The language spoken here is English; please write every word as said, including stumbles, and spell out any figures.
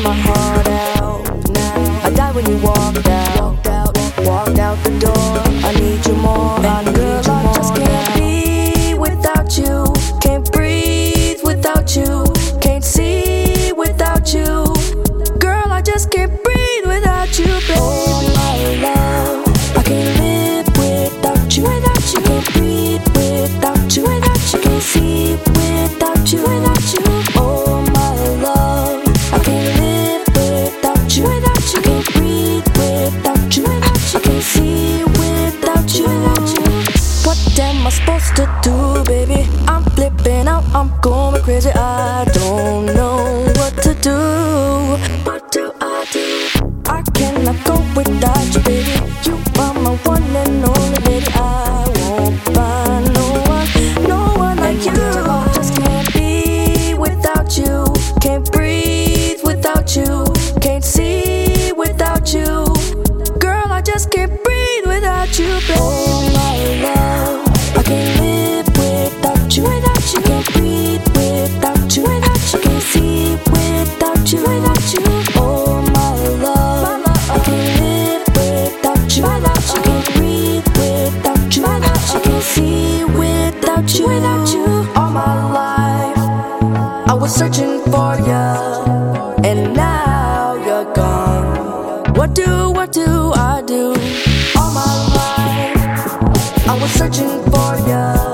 my heart out now. I died when you walked out, walked out the door. I need you more, and girl, I just can't be without you. Can't breathe without you. Can't see without you. Girl, I just can't breathe without you, baby. Oh my love, I can't live without you. Without you, I can't breathe without you. Without you, I can't see without you. Without you, oh my love, I can't live without you. Without you, I can't breathe without you. Without you, I can't see without you. Without you, what am I supposed to do, baby? I'm flipping out, I'm going crazy. I don't know what to do. What do I do? I cannot go without you, baby. You are my one and only, baby. I won't find no one, no one like you. I just can't be without you. Can't breathe without you. Can't see without you. Girl, I just can't breathe without you, baby. Oh my love, I can't live without you. Without you, I can't breathe without you. Without you, I can't see without you. Without you, oh my love, I can't live without you. Without you, I can't breathe without you. Without you, I can't see without you. Without you, all my life I was searching for you, and now you're gone. What do, what do I do? All my life I was searching for you.